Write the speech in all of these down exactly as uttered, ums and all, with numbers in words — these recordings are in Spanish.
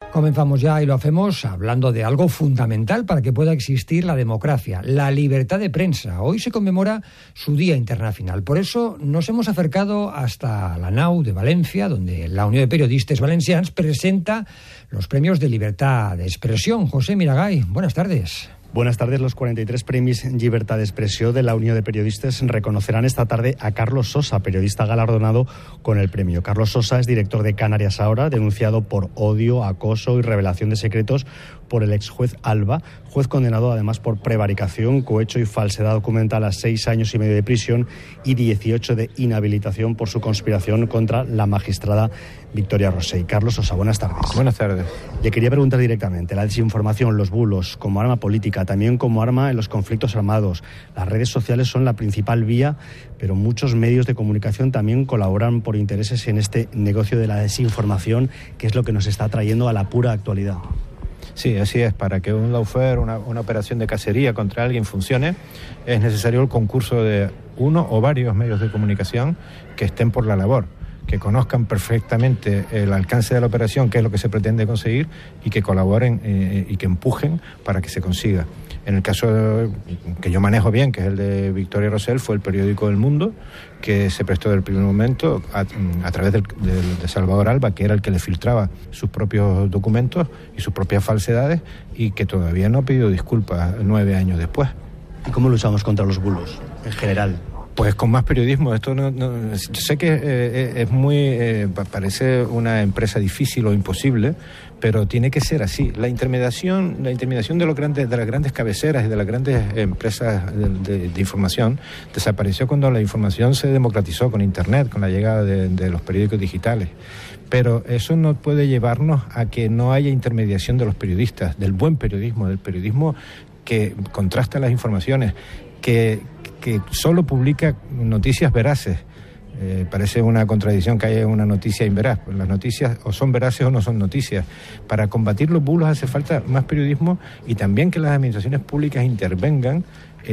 Comenzamos ya y lo hacemos hablando de algo fundamental para que pueda existir la democracia, la libertad de prensa. Hoy se conmemora su Día Internacional. Por eso nos hemos acercado hasta la nau de Valencia, donde la Unió de Periodistes Valencians presenta los premios de libertad de expresión. José Miragay, buenas tardes. Buenas tardes. Los cuarenta y tres Premis Llibertat d'Expressió de la Unió de Periodistes reconocerán esta tarde a Carlos Sosa, periodista galardonado con el premio. Carlos Sosa es director de Canarias Ahora, denunciado por odio, acoso y revelación de secretos por el ex juez Alba, juez condenado además por prevaricación, cohecho y falsedad documental a seis años y medio de prisión y dieciocho de inhabilitación por su conspiración contra la magistrada Victoria Rosell. Carlos Sosa, buenas tardes. Buenas tardes. Le quería preguntar directamente, la desinformación, los bulos, como arma política, también como arma en los conflictos armados. Las redes sociales son la principal vía, pero muchos medios de comunicación también colaboran por intereses en este negocio de la desinformación, que es lo que nos está trayendo a la pura actualidad. Sí, así es. Para que un lawfare, una, una operación de cacería contra alguien funcione, es necesario el concurso de uno o varios medios de comunicación que estén por la labor, que conozcan perfectamente el alcance de la operación, qué es lo que se pretende conseguir, y que colaboren eh, y que empujen para que se consiga. En el caso que yo manejo bien, que es el de Victoria Rosell, fue el periódico El Mundo, que se prestó desde el primer momento a, a través del, del, de Salvador Alba, que era el que le filtraba sus propios documentos y sus propias falsedades, y que todavía no ha pedido disculpas nueve años después. ¿Y cómo luchamos contra los bulos en general? Pues con más periodismo. Esto no, no sé que eh, es muy eh, parece una empresa difícil o imposible, pero tiene que ser así. La intermediación, la intermediación de los grandes, de las grandes cabeceras y de las grandes empresas de, de, de información desapareció cuando la información se democratizó con Internet, con la llegada de, de los periódicos digitales. Pero eso no puede llevarnos a que no haya intermediación de los periodistas, del buen periodismo, del periodismo que contrasta las informaciones, que que solo publica noticias veraces. Eh, parece una contradicción que haya una noticia inveraz. Pues las noticias o son veraces o no son noticias. Para combatir los bulos hace falta más periodismo, y también que las administraciones públicas intervengan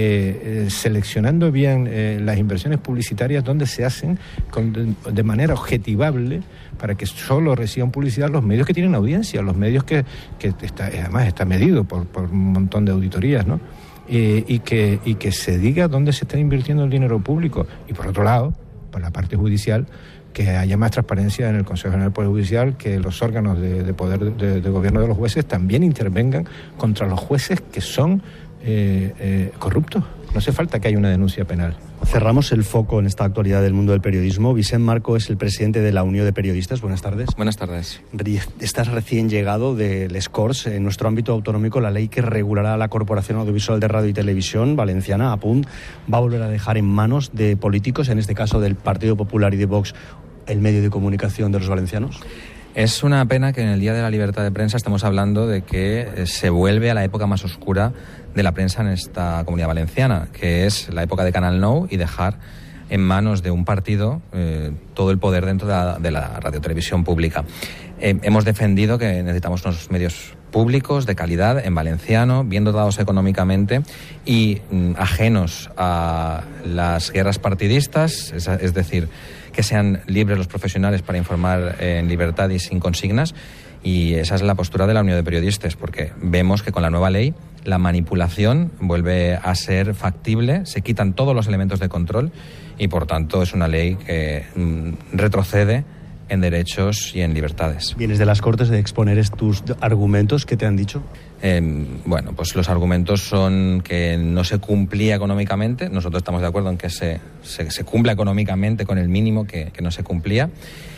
eh, eh, seleccionando bien eh, las inversiones publicitarias donde se hacen con, de, de manera objetivable, para que solo reciban publicidad los medios que tienen audiencia, los medios que, que está, además está medido por, por un montón de auditorías, ¿no? Eh, y, que, y que se diga dónde se está invirtiendo el dinero público. Y por otro lado, por la parte judicial, que haya más transparencia en el Consejo General del Poder Judicial, que los órganos de, de poder de, de gobierno de los jueces también intervengan contra los jueces que son eh, eh, corruptos. No hace falta que haya una denuncia penal. Cerramos el foco en esta actualidad del mundo del periodismo. Vicent Marco es el presidente de la Unió de Periodistes. Buenas tardes. Buenas tardes. Estás recién llegado de Les Corts. En nuestro ámbito autonómico, la ley que regulará la Corporación Audiovisual de Radio y Televisión Valenciana, A P U N, va a volver a dejar en manos de políticos, en este caso del Partido Popular y de Vox, el medio de comunicación de los valencianos. Es una pena que en el Día de la Libertad de Prensa estemos hablando de que se vuelve a la época más oscura de la prensa en esta comunidad valenciana, que es la época de Canal Nou, y dejar en manos de un partido eh, todo el poder dentro de la, de la radiotelevisión pública. Eh, hemos defendido que necesitamos unos medios públicos de calidad en valenciano, bien dotados económicamente y mm, ajenos a las guerras partidistas, es, es decir, que sean libres los profesionales para informar en libertad y sin consignas. Y esa es la postura de la Unión de Periodistas, porque vemos que con la nueva ley la manipulación vuelve a ser factible, se quitan todos los elementos de control, y por tanto es una ley que mm, retrocede en derechos y en libertades. ¿Vienes de las Cortes de exponer tus argumentos? ¿Qué te han dicho? Eh, bueno, pues los argumentos son que no se cumplía económicamente. Nosotros estamos de acuerdo en que se, se, se cumpla económicamente con el mínimo que, que no se cumplía.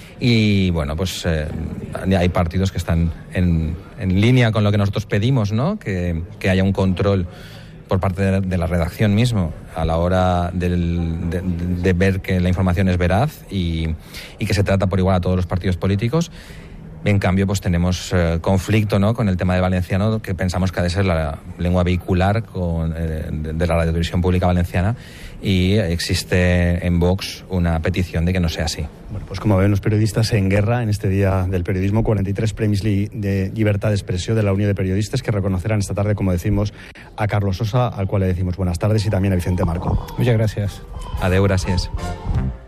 Y bueno, pues eh, hay partidos que están en, en línea con lo que nosotros pedimos, ¿no? Que, que haya un control por parte de, de la redacción mismo a la hora del, de, de ver que la información es veraz y, y que se trata por igual a todos los partidos políticos. En cambio, pues tenemos eh, conflicto, ¿no?, con el tema de valenciano, que pensamos que ha de ser la lengua vehicular con, eh, de, de la radiotelevisión pública valenciana, y existe en Vox una petición de que no sea así. Bueno, pues como ven los periodistas en guerra en este Día del Periodismo, cuarenta y tres Premis de Llibertat d'Expressió de la Unió de Periodistas, que reconocerán esta tarde, como decimos, a Carlos Sosa, al cual le decimos buenas tardes, y también a Vicente Marco. Muchas gracias. Adeu, gracias.